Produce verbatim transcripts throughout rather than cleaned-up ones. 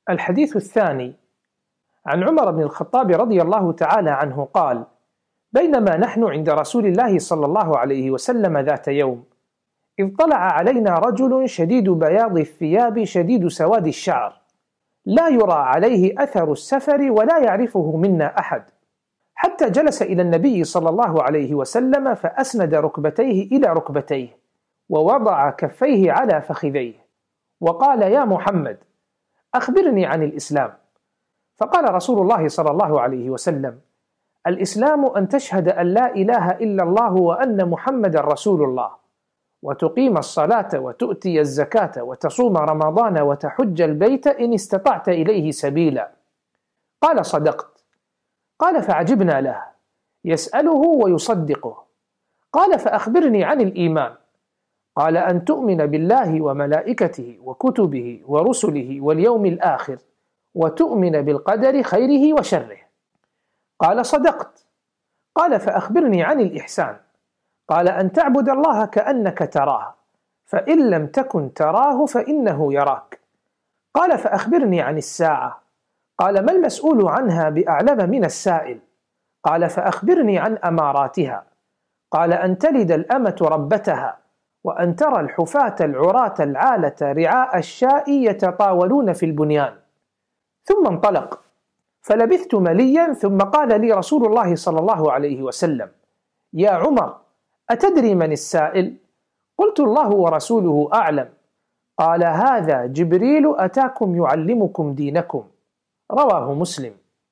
الحديث الثاني عن عمر بن الخطاب رضي الله تعالى عنه قال: بينما نحن عند رسول الله صلى الله عليه وسلم ذات يوم، إذ طلع علينا رجل شديد بياض الثياب شديد سواد الشعر، لا يرى عليه أثر السفر ولا يعرفه منا أحد، حتى جلس إلى النبي صلى الله عليه وسلم فأسند ركبتيه إلى ركبتيه ووضع كفيه على فخذيه وقال: يا محمد، أخبرني عن الإسلام. فقال رسول الله صلى الله عليه وسلم: الإسلام أن تشهد أن لا إله إلا الله وأن محمد رسول الله، وتقيم الصلاة وتؤتي الزكاة وتصوم رمضان وتحج البيت إن استطعت إليه سبيلا. قال: صدقت. قال: فعجبنا له، يسأله ويصدقه. قال: فأخبرني عن الإيمان. قال: أن تؤمن بالله وملائكته وكتبه ورسله واليوم الآخر، وتؤمن بالقدر خيره وشره. قال: صدقت. قال: فأخبرني عن الإحسان. قال: أن تعبد الله كأنك تراه، فإن لم تكن تراه فإنه يراك. قال: فأخبرني عن الساعة. قال: ما المسؤول عنها بأعلم من السائل؟ قال: فأخبرني عن أماراتها. قال: أن تلد الأمة ربتها، وأن ترى الحفاة العراة العالة رعاء الشاء يتطاولون في البنيان. ثم انطلق، فلبثت مليا، ثم قال لي رسول الله صلى الله عليه وسلم: يا عمر، أتدري من السائل؟ قلت: الله ورسوله أعلم. قال: هذا جبريل أتاكم يعلمكم دينكم. رواه مسلم.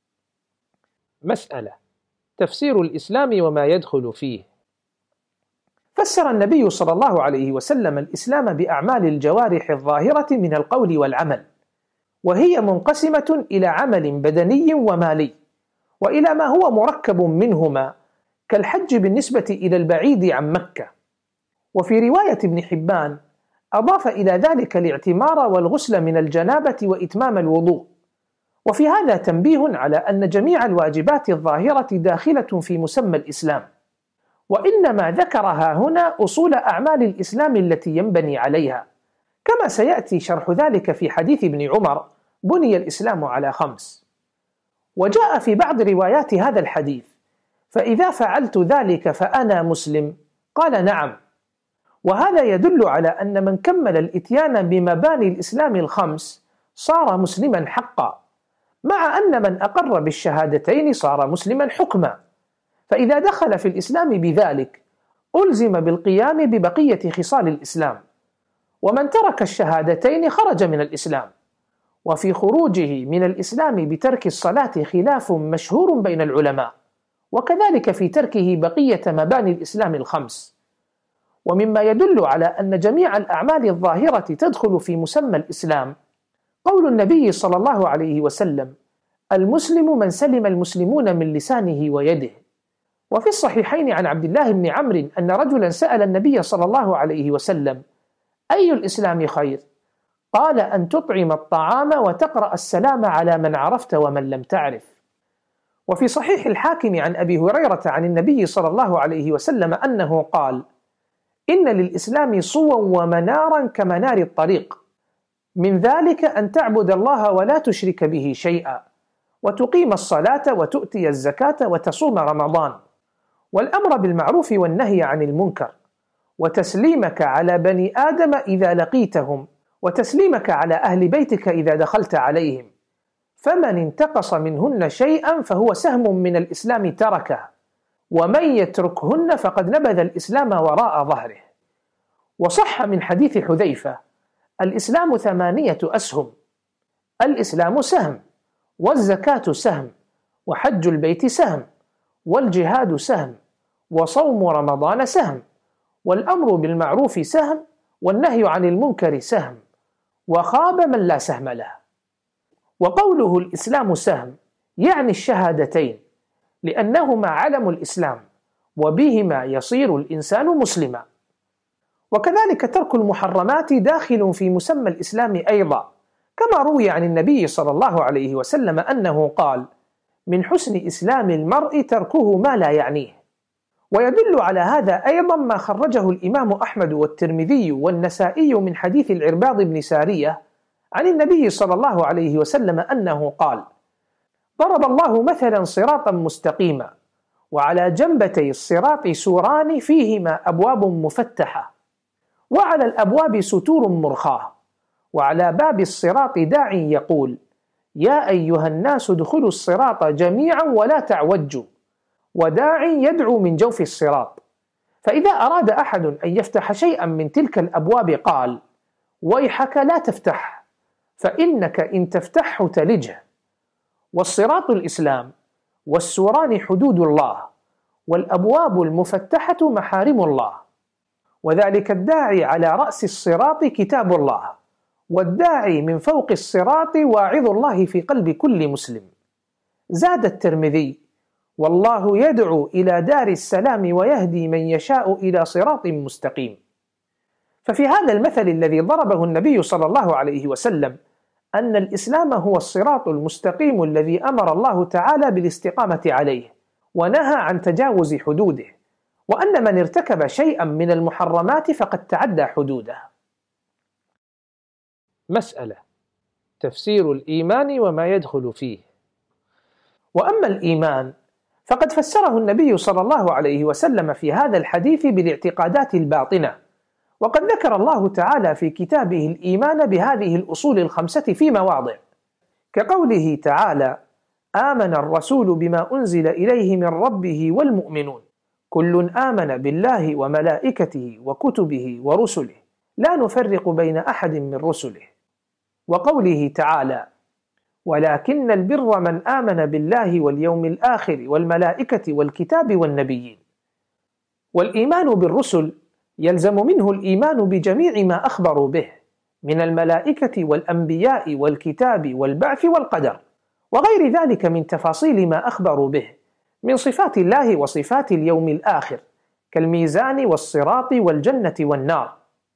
مسألة: تفسير الإسلام وما يدخل فيه. فسر النبي صلى الله عليه وسلم الإسلام بأعمال الجوارح الظاهرة من القول والعمل، وهي منقسمة إلى عمل بدني ومالي، وإلى ما هو مركب منهما كالحج بالنسبة إلى البعيد عن مكة. وفي رواية ابن حبان أضاف إلى ذلك الاعتمار والغسل من الجنابة وإتمام الوضوء. وفي هذا تنبيه على أن جميع الواجبات الظاهرة داخلة في مسمى الإسلام، وإنما ذكرها هنا أصول أعمال الإسلام التي ينبني عليها، كما سيأتي شرح ذلك في حديث ابن عمر: بني الإسلام على خمس. وجاء في بعض روايات هذا الحديث: فإذا فعلت ذلك فأنا مسلم. قال: نعم. وهذا يدل على أن من كمل الإتيان بمباني الإسلام الخمس صار مسلما حقا، مع أن من أقر بالشهادتين صار مسلما حكما. فإذا دخل في الإسلام بذلك ألزم بالقيام ببقية خصال الإسلام، ومن ترك الشهادتين خرج من الإسلام. وفي خروجه من الإسلام بترك الصلاة خلاف مشهور بين العلماء، وكذلك في تركه بقية مباني الإسلام الخمس. ومما يدل على أن جميع الأعمال الظاهرة تدخل في مسمى الإسلام قول النبي صلى الله عليه وسلم: المسلم من سلم المسلمون من لسانه ويده. وفي الصحيحين عن عبد الله بن عمرو أن رجلا سأل النبي صلى الله عليه وسلم: أي الإسلام خير؟ قال: أن تطعم الطعام وتقرأ السلام على من عرفت ومن لم تعرف. وفي صحيح الحاكم عن أبي هريرة عن النبي صلى الله عليه وسلم أنه قال: إن للإسلام صوا ومنارا كمنار الطريق، من ذلك أن تعبد الله ولا تشرك به شيئا، وتقيم الصلاة وتؤتي الزكاة وتصوم رمضان، والأمر بالمعروف والنهي عن المنكر، وتسليمك على بني آدم إذا لقيتهم، وتسليمك على أهل بيتك إذا دخلت عليهم، فمن انتقص منهن شيئا فهو سهم من الإسلام تركه، ومن يتركهن فقد نبذ الإسلام وراء ظهره. وصح من حديث حذيفة: الإسلام ثمانية أسهم: الإسلام سهم، والزكاة سهم، وحج البيت سهم، والجهاد سهم، وصوم رمضان سهم، والأمر بالمعروف سهم، والنهي عن المنكر سهم، وخاب من لا سهم له. وقوله الإسلام سهم يعني الشهادتين، لأنهما علم الإسلام، وبهما يصير الإنسان مسلما. وكذلك ترك المحرمات داخل في مسمى الإسلام أيضا، كما روي عن النبي صلى الله عليه وسلم أنه قال: من حسن إسلام المرء تركه ما لا يعنيه. ويدل على هذا أيضا ما خرجه الإمام أحمد والترمذي والنسائي من حديث العرباض بن سارية عن النبي صلى الله عليه وسلم أنه قال: ضرب الله مثلا صراطا مستقيما، وعلى جنبتي الصراط سوران فيهما أبواب مفتحة، وعلى الأبواب ستور مرخاة، وعلى باب الصراط داع يقول: يا أيها الناس ادخلوا الصراط جميعا ولا تعوجوا، وداع يدعو من جوف الصراط. فإذا أراد أحد أن يفتح شيئا من تلك الأبواب قال: ويحك لا تفتح، فإنك إن تفتحه تلجه. والصراط الإسلام، والسوران حدود الله، والأبواب المفتحة محارم الله. وذلك الداعي على رأس الصراط كتاب الله، والداعي من فوق الصراط واعظ الله في قلب كل مسلم. زاد الترمذي: والله يدعو إلى دار السلام ويهدي من يشاء إلى صراط مستقيم. ففي هذا المثل الذي ضربه النبي صلى الله عليه وسلم أن الإسلام هو الصراط المستقيم الذي أمر الله تعالى بالاستقامة عليه ونهى عن تجاوز حدوده، وأن من ارتكب شيئا من المحرمات فقد تعدى حدوده. مسألة: تفسير الإيمان وما يدخل فيه. وأما الإيمان فقد فسره النبي صلى الله عليه وسلم في هذا الحديث بالاعتقادات الباطنة، وقد ذكر الله تعالى في كتابه الإيمان بهذه الأصول الخمسة في مواضع، كقوله تعالى: آمن الرسول بما أنزل إليه من ربه والمؤمنون كل آمن بالله وملائكته وكتبه ورسله لا نفرق بين أحد من رسله. وقوله تعالى: ولكن البر من آمن بالله واليوم الآخر والملائكة والكتاب والنبيين. والإيمان بالرسل يلزم منه الإيمان بجميع ما أخبروا به من الملائكة والأنبياء والكتاب والبعث والقدر، وغير ذلك من تفاصيل ما أخبروا به من صفات الله وصفات اليوم الآخر، كالميزان والصراط والجنة والنار.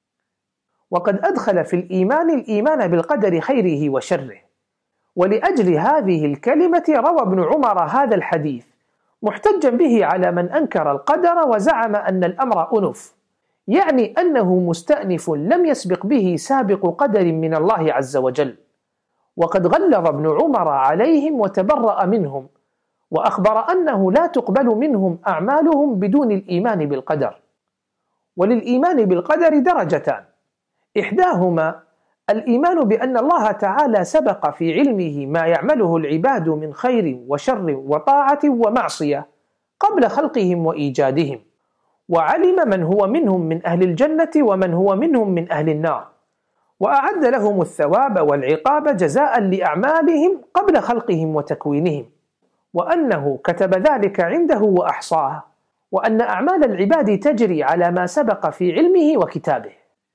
وقد أدخل في الإيمان الإيمان بالقدر خيره وشره، ولأجل هذه الكلمة روى ابن عمر هذا الحديث محتجا به على من أنكر القدر وزعم أن الأمر أنف، يعني أنه مستأنف لم يسبق به سابق قدر من الله عز وجل. وقد غلظ ابن عمر عليهم وتبرأ منهم، وأخبر أنه لا تقبل منهم أعمالهم بدون الإيمان بالقدر. وللإيمان بالقدر درجتان: إحداهما الإيمان بأن الله تعالى سبق في علمه ما يعمله العباد من خير وشر وطاعة ومعصية قبل خلقهم وإيجادهم، وعلم من هو منهم من أهل الجنة ومن هو منهم من أهل النار، وأعد لهم الثواب والعقاب جزاء لأعمالهم قبل خلقهم وتكوينهم، وأنه كتب ذلك عنده وأحصاه، وأن أعمال العباد تجري على ما سبق في علمه وكتابه.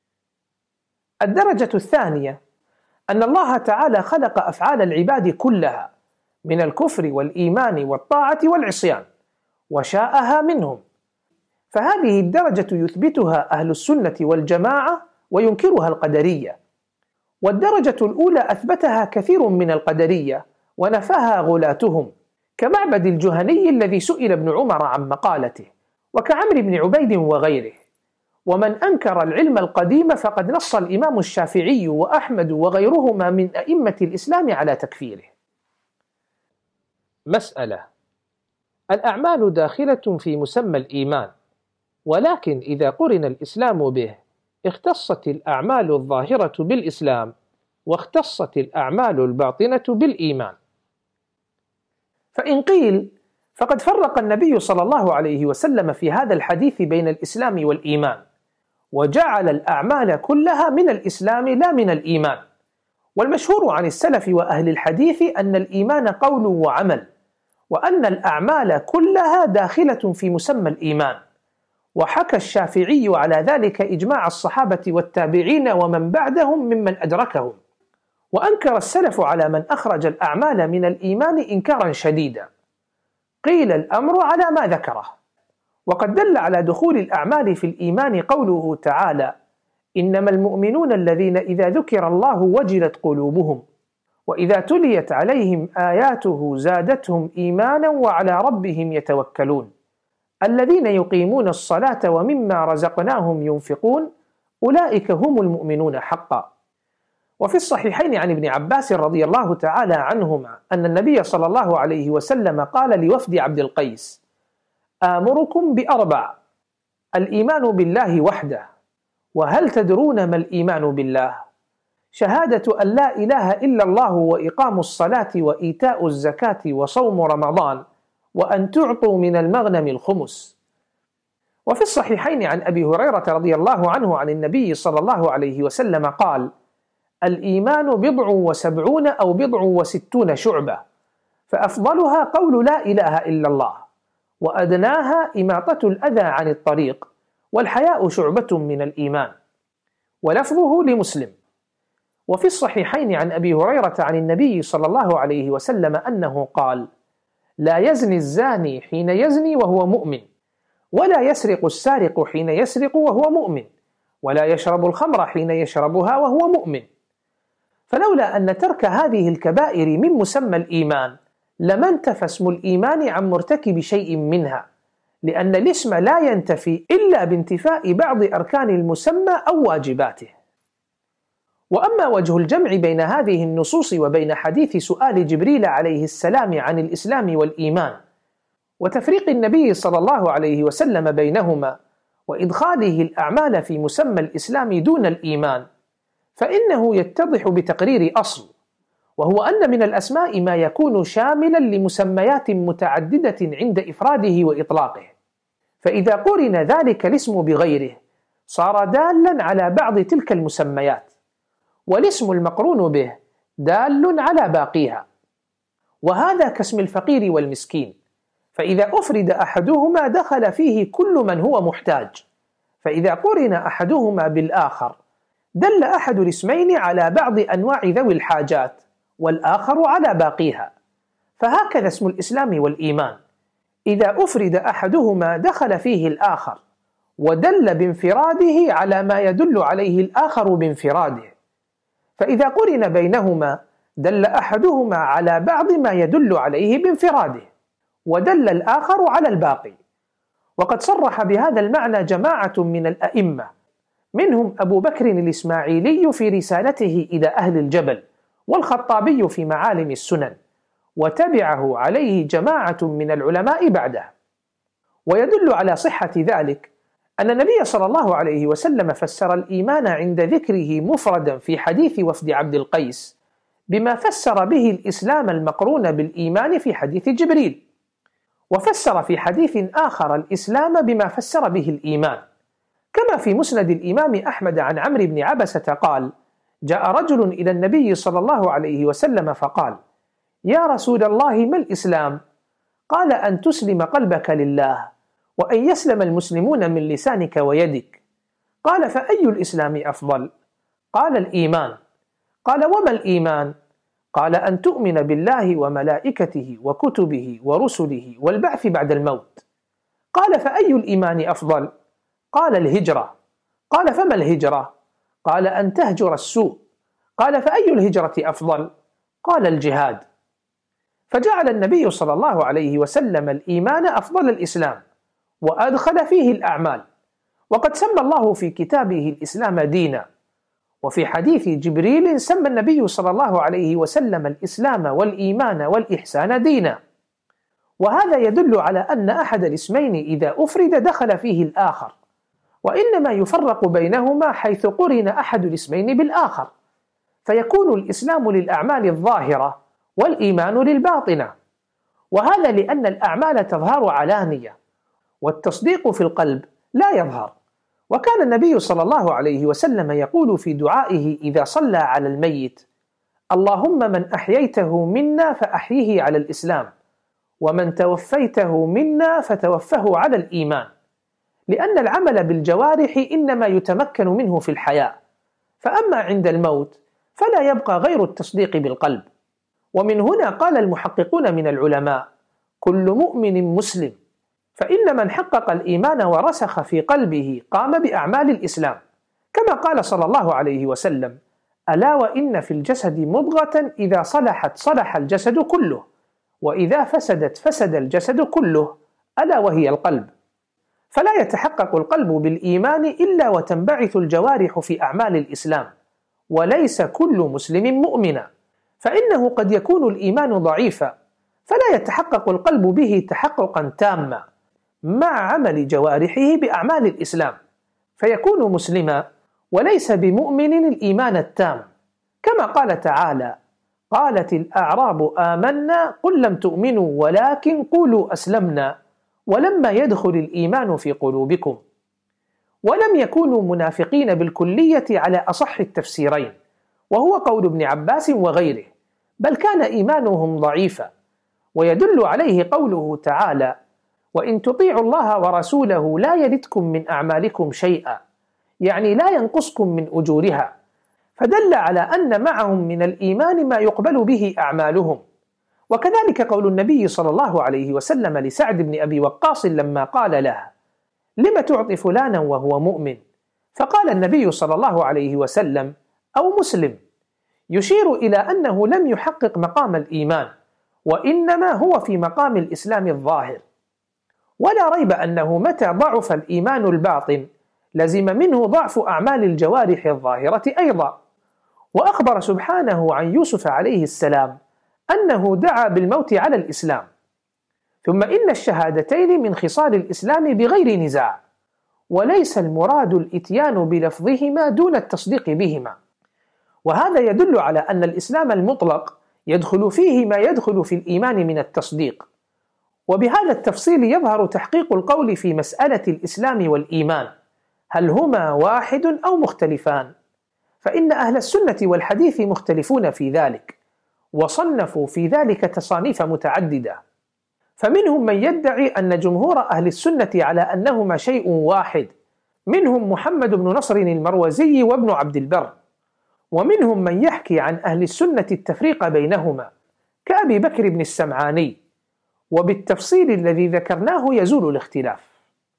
الدرجة الثانية أن الله تعالى خلق أفعال العباد كلها من الكفر والإيمان والطاعة والعصيان وشاءها منهم، فهذه الدرجة يثبتها أهل السنة والجماعة وينكرها القدرية. والدرجة الأولى أثبتها كثير من القدرية ونفاها غلاتهم، كمعبد الجهني الذي سئل ابن عمر عن مقالته، وكعمر بن عبيد وغيره. ومن أنكر العلم القديم فقد نص الإمام الشافعي وأحمد وغيرهما من أئمة الإسلام على تكفيره. مسألة: الأعمال داخلة في مسمى الإيمان، ولكن إذا قرن الإسلام به اختصت الأعمال الظاهرة بالإسلام، واختصت الأعمال الباطنة بالإيمان. فإن قيل فقد فرق النبي صلى الله عليه وسلم في هذا الحديث بين الإسلام والإيمان، وجعل الأعمال كلها من الإسلام لا من الإيمان. والمشهور عن السلف وأهل الحديث أن الإيمان قول وعمل، وأن الأعمال كلها داخلة في مسمى الإيمان. وحكى الشافعي على ذلك إجماع الصحابة والتابعين ومن بعدهم ممن أدركهم. وأنكر السلف على من أخرج الأعمال من الإيمان إنكارا شديدا. قيل الأمر على ما ذكره. وقد دل على دخول الأعمال في الإيمان قوله تعالى: إنما المؤمنون الذين إذا ذكر الله وجلت قلوبهم وإذا تليت عليهم آياته زادتهم إيمانا وعلى ربهم يتوكلون الذين يقيمون الصلاة ومما رزقناهم ينفقون أولئك هم المؤمنون حقا. وفي الصحيحين عن ابن عباس رضي الله تعالى عنهما أن النبي صلى الله عليه وسلم قال لوفد عبد القيس: آمركم بأربع: الإيمان بالله وحده. وهل تدرون ما الإيمان بالله؟ شهادة أن لا إله إلا الله وإقام الصلاة وإيتاء الزكاة وصوم رمضان وأن تعطوا من المغنم الخمس. وفي الصحيحين عن أبي هريرة رضي الله عنه عن النبي صلى الله عليه وسلم قال: الإيمان بضع وسبعون أو بضع وستون شعبة، فأفضلها قول لا إله إلا الله، وأدناها إماطة الأذى عن الطريق، والحياء شعبة من الإيمان. ولفظه لمسلم. وفي الصحيحين عن أبي هريرة عن النبي صلى الله عليه وسلم أنه قال: لا يزني الزاني حين يزني وهو مؤمن، ولا يسرق السارق حين يسرق وهو مؤمن، ولا يشرب الخمر حين يشربها وهو مؤمن. فلولا أن ترك هذه الكبائر من مسمى الإيمان لما انتفى اسم الإيمان عن مرتكب شيء منها، لأن الاسم لا ينتفي إلا بانتفاء بعض أركان المسمى أو واجباته. وأما وجه الجمع بين هذه النصوص وبين حديث سؤال جبريل عليه السلام عن الإسلام والإيمان، وتفريق النبي صلى الله عليه وسلم بينهما، وإدخاله الأعمال في مسمى الإسلام دون الإيمان، فإنه يتضح بتقرير أصل، وهو أن من الأسماء ما يكون شاملا لمسميات متعددة عند إفراده وإطلاقه، فإذا قرن ذلك الاسم بغيره صار دالا على بعض تلك المسميات، والاسم المقرون به دال على باقيها. وهذا كاسم الفقير والمسكين، فإذا أفرد أحدهما دخل فيه كل من هو محتاج، فإذا قرن أحدهما بالآخر دل أحد الاسمين على بعض أنواع ذوي الحاجات والآخر على باقيها. فهكذا اسم الإسلام والإيمان، إذا أفرد أحدهما دخل فيه الآخر، ودل بانفراده على ما يدل عليه الآخر بانفراده، فإذا قرن بينهما دل أحدهما على بعض ما يدل عليه بانفراده، ودل الآخر على الباقي. وقد صرح بهذا المعنى جماعة من الأئمة، منهم أبو بكر الإسماعيلي في رسالته إلى أهل الجبل، والخطابي في معالم السنن، وتبعه عليه جماعة من العلماء بعده. ويدل على صحة ذلك أن النبي صلى الله عليه وسلم فسر الإيمان عند ذكره مفردا في حديث وفد عبد القيس بما فسر به الإسلام المقرون بالإيمان في حديث جبريل، وفسر في حديث آخر الإسلام بما فسر به الإيمان، كما في مسند الإمام أحمد عن عمرو بن عبسة قال: جاء رجل إلى النبي صلى الله عليه وسلم فقال: يا رسول الله ما الإسلام؟ قال: أن تسلم قلبك لله، وأن يسلم المسلمون من لسانك ويدك. قال: فأي الإسلام أفضل؟ قال: الإيمان. قال: وما الإيمان؟ قال: أن تؤمن بالله وملائكته وكتبه ورسله والبعث بعد الموت. قال: فأي الإيمان أفضل؟ قال: الهجرة. قال: فما الهجرة؟ قال: أن تهجر السوء. قال: فأي الهجرة أفضل؟ قال: الجهاد. فجعل النبي صلى الله عليه وسلم الإيمان أفضل الإسلام، وأدخل فيه الأعمال. وقد سمى الله في كتابه الإسلام دينا، وفي حديث جبريل سمى النبي صلى الله عليه وسلم الإسلام والإيمان والإحسان دينا. وهذا يدل على أن أحد الاسمين إذا أفرد دخل فيه الآخر، وإنما يفرق بينهما حيث قرن أحد الاسمين بالآخر، فيكون الإسلام للأعمال الظاهرة والإيمان للباطنة. وهذا لأن الأعمال تظهر علانية، والتصديق في القلب لا يظهر. وكان النبي صلى الله عليه وسلم يقول في دعائه إذا صلى على الميت: اللهم من أحييته منا فأحيه على الإسلام، ومن توفيته منا فتوفه على الإيمان، لأن العمل بالجوارح إنما يتمكن منه في الحياة، فأما عند الموت فلا يبقى غير التصديق بالقلب. ومن هنا قال المحققون من العلماء: كل مؤمن مسلم، فإن من حقق الإيمان ورسخ في قلبه قام بأعمال الإسلام، كما قال صلى الله عليه وسلم: ألا وإن في الجسد مضغة إذا صلحت صلح الجسد كله، وإذا فسدت فسد الجسد كله، ألا وهي القلب. فلا يتحقق القلب بالإيمان إلا وتنبعث الجوارح في أعمال الإسلام، وليس كل مسلم مؤمنا، فإنه قد يكون الإيمان ضعيفا فلا يتحقق القلب به تحققا تاما مع عمل جوارحه بأعمال الإسلام، فيكون مسلما وليس بمؤمن الإيمان التام، كما قال تعالى: قالت الأعراب آمنا قل لم تؤمنوا ولكن قولوا أسلمنا ولما يدخل الإيمان في قلوبكم. ولم يكونوا منافقين بالكلية على أصح التفسيرين، وهو قول ابن عباس وغيره، بل كان إيمانهم ضعيفا. ويدل عليه قوله تعالى: وإن تطيعوا الله ورسوله لا يلدكم من أعمالكم شيئا، يعني لا ينقصكم من أجورها، فدل على أن معهم من الإيمان ما يقبل به أعمالهم. وكذلك قول النبي صلى الله عليه وسلم لسعد بن أبي وقاص لما قال له: لم تعطي فلانا وهو مؤمن؟ فقال النبي صلى الله عليه وسلم: أو مسلم، يشير إلى أنه لم يحقق مقام الإيمان، وإنما هو في مقام الإسلام الظاهر. ولا ريب أنه متى ضعف الإيمان الباطن لزم منه ضعف أعمال الجوارح الظاهرة أيضا. وأخبر سبحانه عن يوسف عليه السلام أنه دعا بالموت على الإسلام. ثم إن الشهادتين من خصال الإسلام بغير نزاع، وليس المراد الإتيان بلفظهما دون التصديق بهما. وهذا يدل على أن الإسلام المطلق يدخل فيه ما يدخل في الإيمان من التصديق. وبهذا التفصيل يظهر تحقيق القول في مسألة الإسلام والإيمان، هل هما واحد أو مختلفان؟ فإن أهل السنة والحديث مختلفون في ذلك، وصنفوا في ذلك تصانيف متعددة. فمنهم من يدعي أن جمهور أهل السنة على أنهما شيء واحد، منهم محمد بن نصر المروزي وابن عبد البر. ومنهم من يحكي عن أهل السنة التفريق بينهما كأبي بكر بن السمعاني، وبالتفصيل الذي ذكرناه يزول الاختلاف.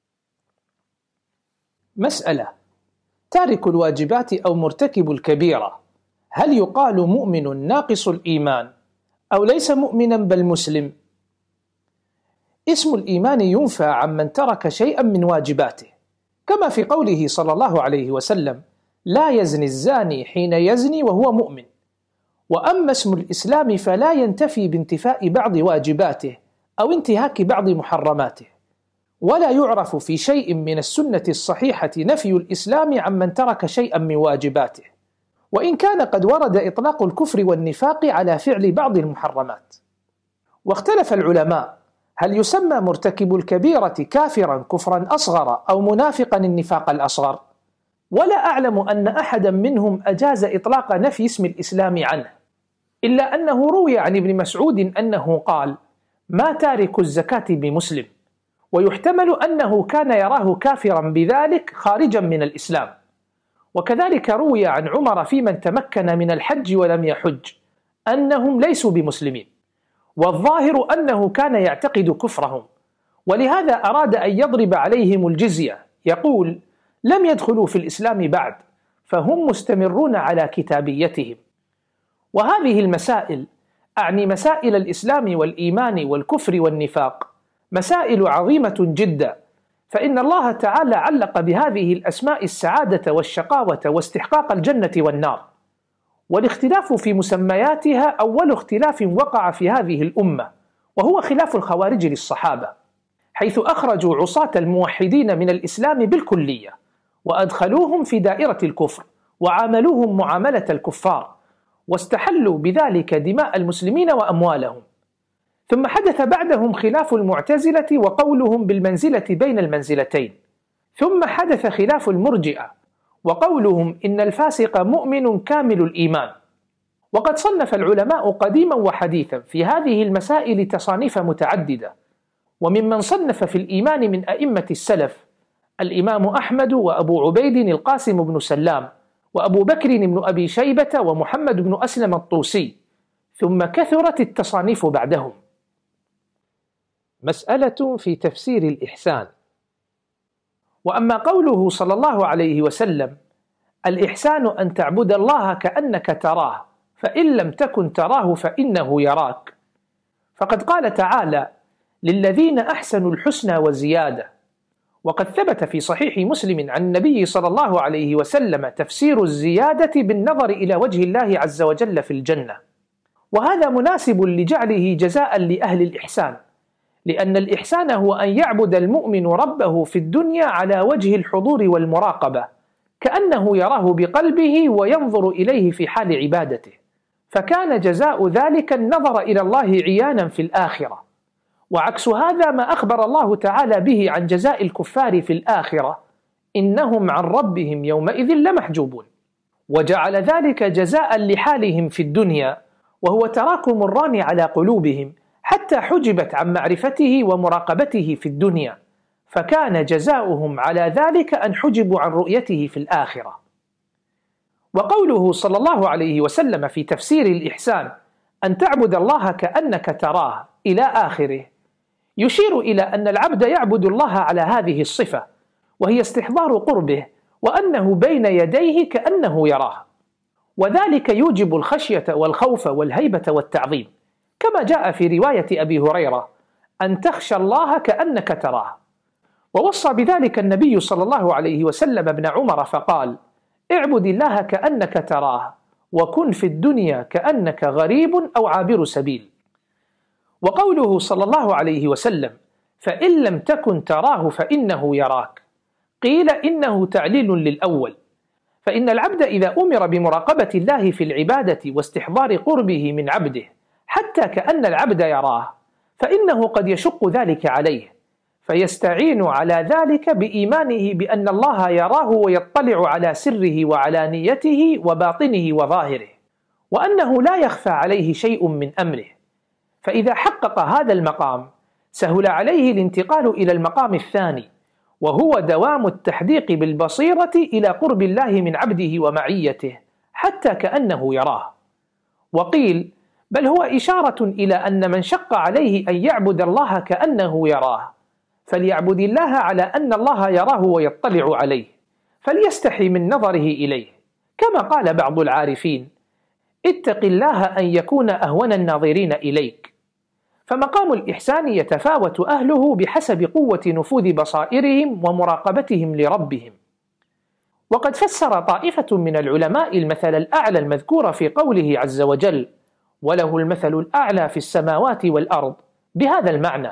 مسألة: تارك الواجبات أو مرتكب الكبيرة، هل يقال مؤمن ناقص الإيمان أو ليس مؤمنا بل مسلم؟ اسم الإيمان ينفى عمن ترك شيئا من واجباته، كما في قوله صلى الله عليه وسلم: لا يزني الزاني حين يزني وهو مؤمن. وأما اسم الإسلام فلا ينتفي بانتفاء بعض واجباته أو انتهاك بعض محرماته، ولا يعرف في شيء من السنة الصحيحة نفي الإسلام عمن ترك شيئا من واجباته، وإن كان قد ورد إطلاق الكفر والنفاق على فعل بعض المحرمات. واختلف العلماء هل يسمى مرتكب الكبيرة كافرا كفرا أصغر أو منافقا النفاق الأصغر؟ ولا أعلم أن أحدا منهم أجاز إطلاق نفي اسم الإسلام عنه، إلا أنه روي عن ابن مسعود أنه قال: ما تارك الزكاة بمسلم. ويحتمل أنه كان يراه كافرا بذلك خارجا من الإسلام. وكذلك روي عن عمر في من تمكن من الحج ولم يحج أنهم ليسوا بمسلمين، والظاهر أنه كان يعتقد كفرهم، ولهذا أراد أن يضرب عليهم الجزية، يقول: لم يدخلوا في الإسلام بعد، فهم مستمرون على كتابيتهم. وهذه المسائل، أعني مسائل الإسلام والإيمان والكفر والنفاق، مسائل عظيمة جدا، فإن الله تعالى علق بهذه الأسماء السعادة والشقاوة واستحقاق الجنة والنار. والاختلاف في مسمياتها أول اختلاف وقع في هذه الأمة، وهو خلاف الخوارج للصحابة، حيث أخرجوا عصاة الموحدين من الإسلام بالكلية، وأدخلوهم في دائرة الكفر، وعاملوهم معاملة الكفار، واستحلوا بذلك دماء المسلمين وأموالهم. ثم حدث بعدهم خلاف المعتزلة وقولهم بالمنزلة بين المنزلتين. ثم حدث خلاف المرجئة وقولهم إن الفاسق مؤمن كامل الإيمان. وقد صنف العلماء قديما وحديثا في هذه المسائل تصانيف متعددة، وممن صنف في الإيمان من أئمة السلف الإمام أحمد وأبو عبيد القاسم بن سلام وأبو بكر بن أبي شيبة ومحمد بن أسلم الطوسي، ثم كثرت التصانيف بعدهم. مسألة في تفسير الإحسان. وأما قوله صلى الله عليه وسلم: الإحسان أن تعبد الله كأنك تراه فإن لم تكن تراه فإنه يراك، فقد قال تعالى: للذين أحسنوا الحسنى وزيادة. وقد ثبت في صحيح مسلم عن النبي صلى الله عليه وسلم تفسير الزيادة بالنظر إلى وجه الله عز وجل في الجنة، وهذا مناسب لجعله جزاء لأهل الإحسان، لأن الإحسان هو أن يعبد المؤمن ربه في الدنيا على وجه الحضور والمراقبة، كأنه يراه بقلبه وينظر إليه في حال عبادته، فكان جزاء ذلك النظر إلى الله عيانا في الآخرة. وعكس هذا ما أخبر الله تعالى به عن جزاء الكفار في الآخرة: إنهم عن ربهم يومئذ لمحجوبون، وجعل ذلك جزاء لحالهم في الدنيا، وهو تراكم الران على قلوبهم حتى حجبت عن معرفته ومراقبته في الدنيا، فكان جزاؤهم على ذلك أن حجبوا عن رؤيته في الآخرة. وقوله صلى الله عليه وسلم في تفسير الإحسان: أن تعبد الله كأنك تراه إلى آخره، يشير إلى أن العبد يعبد الله على هذه الصفة، وهي استحضار قربه، وأنه بين يديه كأنه يراه، وذلك يوجب الخشية والخوف والهيبة والتعظيم، كما جاء في رواية أبي هريرة: أن تخشى الله كأنك تراه. ووصى بذلك النبي صلى الله عليه وسلم ابن عمر فقال: اعبد الله كأنك تراه، وكن في الدنيا كأنك غريب أو عابر سبيل. وقوله صلى الله عليه وسلم: فإن لم تكن تراه فإنه يراك، قيل إنه تعليل للأول، فإن العبد إذا أمر بمراقبة الله في العبادة واستحضار قربه من عبده حتى كأن العبد يراه، فإنه قد يشق ذلك عليه، فيستعين على ذلك بإيمانه بأن الله يراه ويطلع على سره وعلانيته وباطنه وظاهره، وأنه لا يخفى عليه شيء من أمره. فإذا حقق هذا المقام سهل عليه الانتقال إلى المقام الثاني، وهو دوام التحديق بالبصيرة إلى قرب الله من عبده ومعيته حتى كأنه يراه. وقيل بل هو إشارة إلى أن من شق عليه أن يعبد الله كأنه يراه فليعبد الله على أن الله يراه ويطلع عليه، فليستحي من نظره إليه، كما قال بعض العارفين: اتق الله أن يكون أهون الناظرين إليك. فمقام الإحسان يتفاوت أهله بحسب قوة نفوذ بصائرهم ومراقبتهم لربهم. وقد فسر طائفة من العلماء المثل الأعلى المذكور في قوله عز وجل: وله المثل الأعلى في السماوات والأرض بهذا المعنى،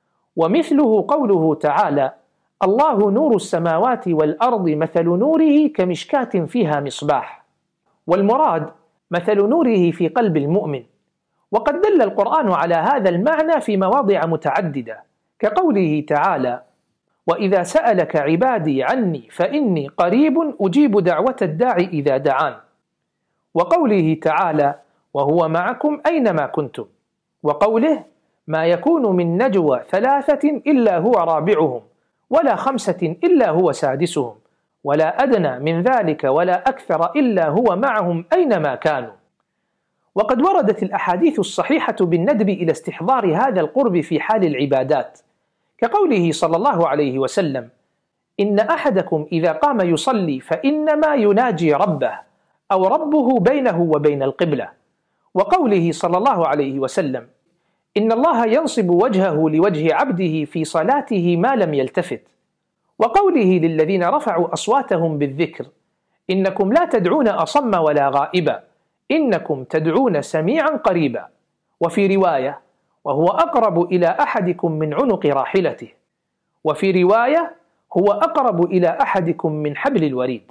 ومثله قوله تعالى: الله نور السماوات والأرض مثل نوره كمشكاة فيها مصباح، والمراد مثل نوره في قلب المؤمن. وقد دل القرآن على هذا المعنى في مواضع متعددة، كقوله تعالى: وإذا سألك عبادي عني فإني قريب أجيب دعوة الداعي إذا دعان، وقوله تعالى: وهو معكم أينما كنتم، وقوله: ما يكون من نجوى ثلاثة إلا هو رابعهم ولا خمسة إلا هو سادسهم ولا أدنى من ذلك ولا أكثر إلا هو معهم أينما كانوا. وقد وردت الأحاديث الصحيحة بالندب إلى استحضار هذا القرب في حال العبادات، كقوله صلى الله عليه وسلم: إن أحدكم إذا قام يصلي فإنما يناجي ربه أو ربه بينه وبين القبلة، وقوله صلى الله عليه وسلم: إن الله ينصب وجهه لوجه عبده في صلاته ما لم يلتفت، وقوله للذين رفعوا أصواتهم بالذكر: إنكم لا تدعون أصم ولا غائبا إنكم تدعون سميعا قريبا، وفي رواية: وهو أقرب إلى أحدكم من عنق راحلته، وفي رواية: هو أقرب إلى أحدكم من حبل الوريد.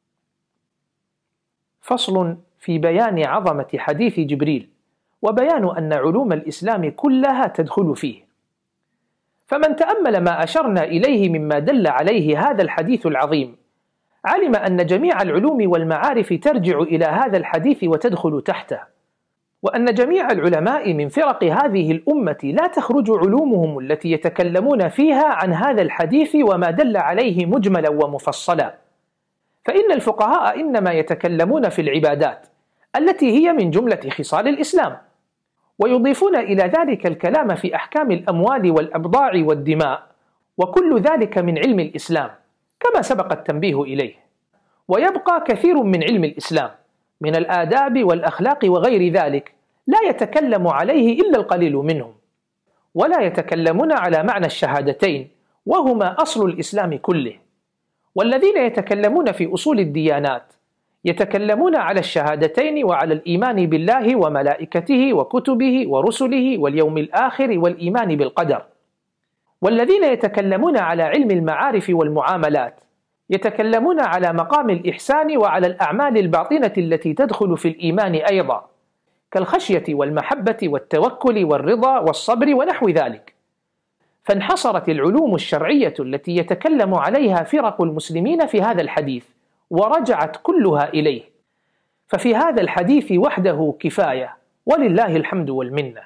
فصل في بيان عظمة حديث جبريل، وبيان أن علوم الإسلام كلها تدخل فيه. فمن تأمل ما أشرنا إليه مما دل عليه هذا الحديث العظيم علم أن جميع العلوم والمعارف ترجع إلى هذا الحديث وتدخل تحته، وأن جميع العلماء من فرق هذه الأمة لا تخرج علومهم التي يتكلمون فيها عن هذا الحديث وما دل عليه مجملا ومفصلا. فإن الفقهاء إنما يتكلمون في العبادات التي هي من جملة خصال الإسلام، ويضيفون إلى ذلك الكلام في أحكام الأموال والأبضاع والدماء، وكل ذلك من علم الإسلام كما سبق التنبيه إليه. ويبقى كثير من علم الإسلام من الآداب والأخلاق وغير ذلك لا يتكلم عليه إلا القليل منهم، ولا يتكلمون على معنى الشهادتين وهما أصل الإسلام كله. والذين يتكلمون في أصول الديانات يتكلمون على الشهادتين وعلى الإيمان بالله وملائكته وكتبه ورسله واليوم الآخر والإيمان بالقدر. والذين يتكلمون على علم المعارف والمعاملات يتكلمون على مقام الإحسان وعلى الأعمال الباطنة التي تدخل في الإيمان أيضا، كالخشية والمحبة والتوكل والرضا والصبر ونحو ذلك. فانحصرت العلوم الشرعية التي يتكلم عليها فرق المسلمين في هذا الحديث ورجعت كلها إليه، ففي هذا الحديث وحده كفاية ولله الحمد والمنة.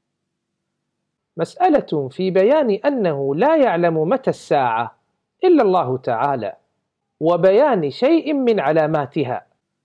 مسألة في بيان أنه لا يعلم متى الساعة إلا الله تعالى، وبيان شيء من علاماتها.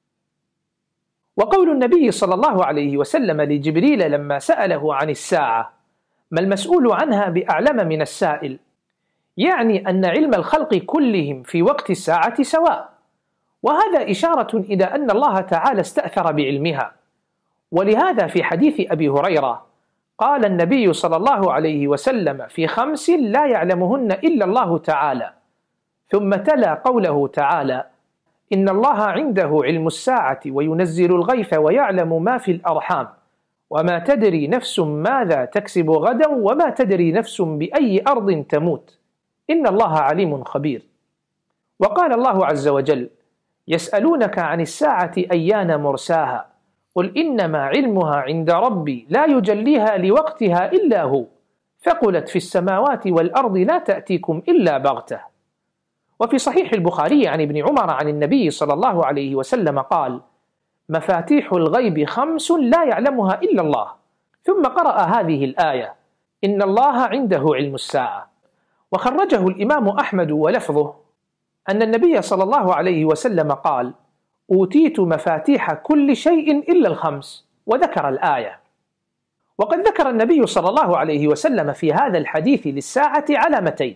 وقول النبي صلى الله عليه وسلم لجبريل لما سأله عن الساعة: ما المسؤول عنها بأعلم من السائل، يعني أن علم الخلق كلهم في وقت الساعة سواء، وهذا إشارة إلى أن الله تعالى استأثر بعلمها. ولهذا في حديث أبي هريرة قال النبي صلى الله عليه وسلم في خمس لا يعلمهن إلا الله تعالى، ثم تلا قوله تعالى: إن الله عنده علم الساعة وينزل الغيث ويعلم ما في الأرحام وما تدري نفس ماذا تكسب غدا وما تدري نفس بأي أرض تموت إن الله عليم خبير. وقال الله عز وجل: يسألونك عن الساعة أيان مرساها قل إنما علمها عند ربي لا يجليها لوقتها إلا هو ثقلت في السماوات والأرض لا تأتيكم إلا بغتة. وفي صحيح البخاري عن ابن عمر عن النبي صلى الله عليه وسلم قال: مفاتيح الغيب خمس لا يعلمها إلا الله، ثم قرأ هذه الآية: إن الله عنده علم الساعة. وخرجه الإمام أحمد ولفظه أن النبي صلى الله عليه وسلم قال: أوتيت مفاتيح كل شيء إلا الخمس، وذكر الآية. وقد ذكر النبي صلى الله عليه وسلم في هذا الحديث للساعة علامتين: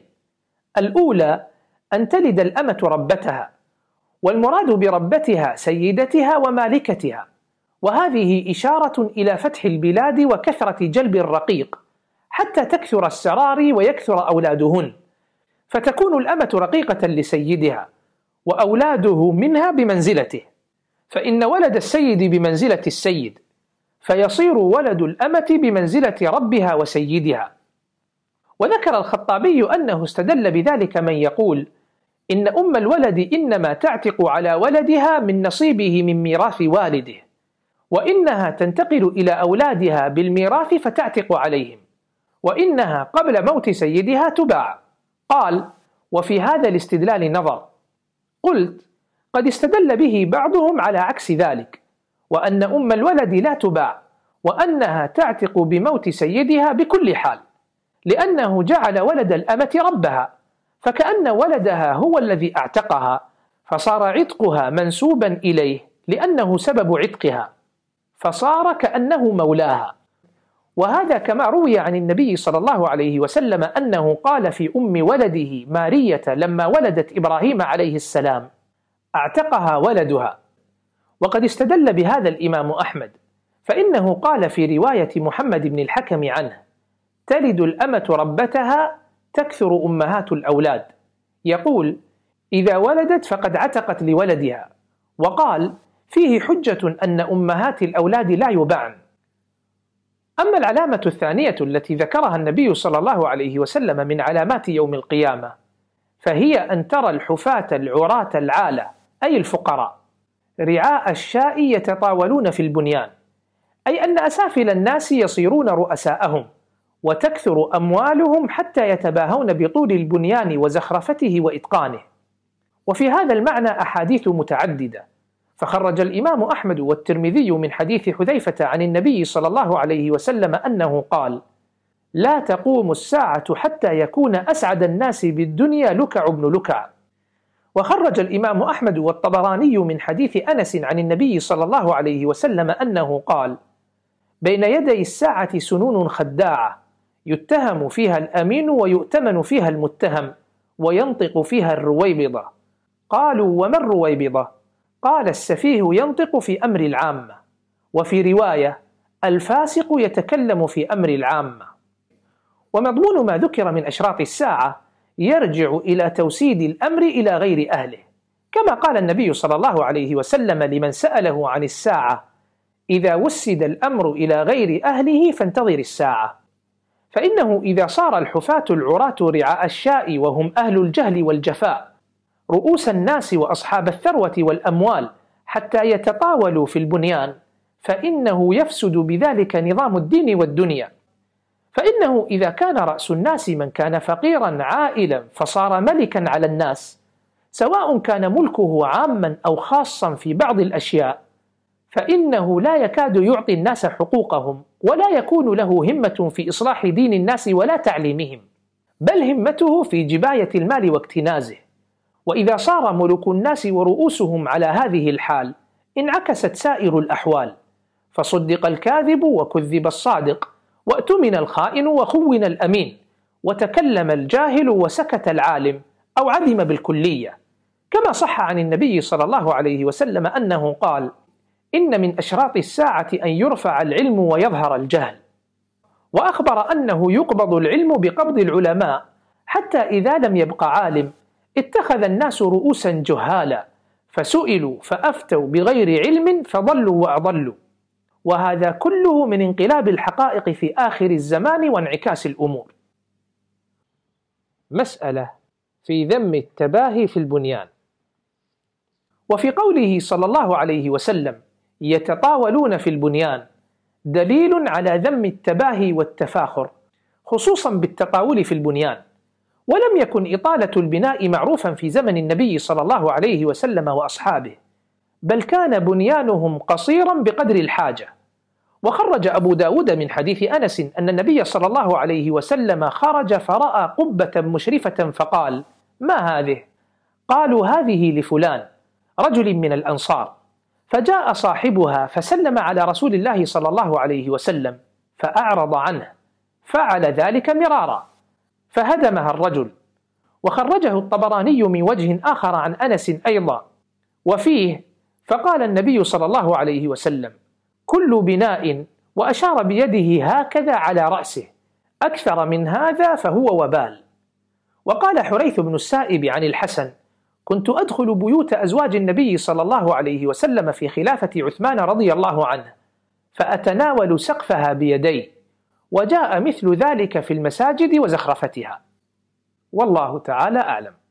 الأولى أن تلد الأمة ربتها، والمراد بربتها سيدتها ومالكتها، وهذه إشارة إلى فتح البلاد وكثرة جلب الرقيق حتى تكثر السراري ويكثر أولادهن، فتكون الأمة رقيقة لسيدها وأولاده منها بمنزلته، فإن ولد السيد بمنزلة السيد، فيصير ولد الأمة بمنزلة ربها وسيدها. وذكر الخطابي أنه استدل بذلك من يقول إن أم الولد إنما تعتق على ولدها من نصيبه من ميراث والده، وإنها تنتقل إلى أولادها بالميراث فتعتق عليهم، وإنها قبل موت سيدها تباع. قال: وفي هذا الاستدلال نظر. قلت: قد استدل به بعضهم على عكس ذلك، وأن أم الولد لا تباع، وأنها تعتق بموت سيدها بكل حال، لأنه جعل ولد الأمة ربها، فكأن ولدها هو الذي اعتقها، فصار عتقها منسوبا إليه لأنه سبب عتقها، فصار كأنه مولاها. وهذا كما روي عن النبي صلى الله عليه وسلم أنه قال في أم ولده مارية لما ولدت إبراهيم عليه السلام: اعتقها ولدها. وقد استدل بهذا الإمام أحمد، فإنه قال في رواية محمد بن الحكم عنه: تلد الأمة ربتها تكثر أمهات الأولاد، يقول: إذا ولدت فقد عتقت لولدها. وقال: فيه حجة أن أمهات الأولاد لا يباعن. أما العلامة الثانية التي ذكرها النبي صلى الله عليه وسلم من علامات يوم القيامة، فهي أن ترى الحفاة العراة العالة، أي الفقراء، رعاء الشاء يتطاولون في البنيان، أي أن أسافل الناس يصيرون رؤساءهم، وتكثر أموالهم حتى يتباهون بطول البنيان وزخرفته وإتقانه. وفي هذا المعنى أحاديث متعددة، فخرج الإمام أحمد والترمذي من حديث حذيفة عن النبي صلى الله عليه وسلم أنه قال: لا تقوم الساعة حتى يكون أسعد الناس بالدنيا لكع بن لكع. وخرج الإمام أحمد والطبراني من حديث أنس عن النبي صلى الله عليه وسلم أنه قال: بين يدي الساعة سنون خداعة، يتهم فيها الأمين ويؤتمن فيها المتهم، وينطق فيها الرويبضة. قالوا: وما الرويبضة؟ قال: السفيه ينطق في أمر العامة. وفي رواية: الفاسق يتكلم في أمر العامة. ومضمون ما ذكر من أشراط الساعة يرجع إلى توسيد الأمر إلى غير أهله، كما قال النبي صلى الله عليه وسلم لمن سأله عن الساعة: إذا وسد الأمر إلى غير أهله فانتظر الساعة. فإنه إذا صار الحفاة العراة رعاء الشاء وهم أهل الجهل والجفاء رؤوس الناس وأصحاب الثروة والأموال حتى يتطاولوا في البنيان، فإنه يفسد بذلك نظام الدين والدنيا. فإنه إذا كان رأس الناس من كان فقيرا عائلا فصار ملكا على الناس، سواء كان ملكه عاما أو خاصا في بعض الأشياء، فإنه لا يكاد يعطي الناس حقوقهم، ولا يكون له همة في إصلاح دين الناس ولا تعليمهم، بل همته في جباية المال واكتنازه. وإذا صار ملك الناس ورؤوسهم على هذه الحال انعكست سائر الأحوال، فصدق الكاذب وكذب الصادق، وأتمن الخائن وخون الأمين، وتكلم الجاهل وسكت العالم أو عدم بالكلية، كما صح عن النبي صلى الله عليه وسلم أنه قال: إن من أشراط الساعة أن يرفع العلم ويظهر الجهل. وأخبر أنه يقبض العلم بقبض العلماء، حتى إذا لم يبق عالم اتخذ الناس رؤوسا جهالا، فسئلوا فأفتوا بغير علم فضلوا وأضلوا. وهذا كله من انقلاب الحقائق في آخر الزمان وانعكاس الأمور. مسألة في ذم التباهي في البنيان. وفي قوله صلى الله عليه وسلم: يتطاولون في البنيان، دليل على ذم التباهي والتفاخر، خصوصا بالتطاول في البنيان. ولم يكن إطالة البناء معروفا في زمن النبي صلى الله عليه وسلم وأصحابه، بل كان بنيانهم قصيرا بقدر الحاجة. وخرج أبو داود من حديث أنس أن النبي صلى الله عليه وسلم خرج فرأى قبة مشرفة فقال: ما هذه؟ قالوا: هذه لفلان رجل من الأنصار. فجاء صاحبها فسلم على رسول الله صلى الله عليه وسلم فأعرض عنه، فعل ذلك مرارا فهدمها الرجل. وخرجه الطبراني من وجه آخر عن أنس أيضا، وفيه: فقال النبي صلى الله عليه وسلم: كل بناء، وأشار بيده هكذا على رأسه، أكثر من هذا فهو وبال. وقال حريث بن السائب عن الحسن: كنت أدخل بيوت أزواج النبي صلى الله عليه وسلم في خلافة عثمان رضي الله عنه، فأتناول سقفها بيدي، وجاء مثل ذلك في المساجد وزخرفتها. والله تعالى أعلم.